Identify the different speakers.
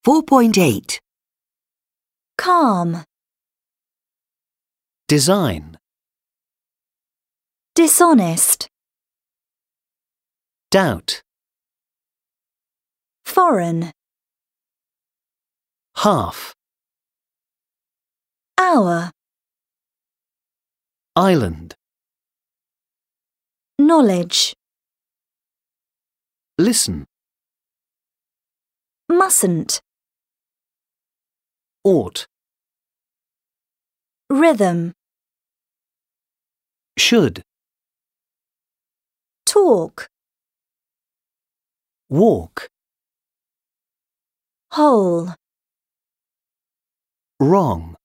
Speaker 1: 4.8.
Speaker 2: Calm,
Speaker 3: design,
Speaker 2: dishonest,
Speaker 3: doubt,
Speaker 2: foreign,
Speaker 3: half,
Speaker 2: hour,
Speaker 3: island,
Speaker 2: knowledge,
Speaker 3: listen,
Speaker 2: mustn't,
Speaker 3: ought,
Speaker 2: rhythm,
Speaker 3: should,
Speaker 2: talk,
Speaker 3: walk,
Speaker 2: whole.
Speaker 3: wrong.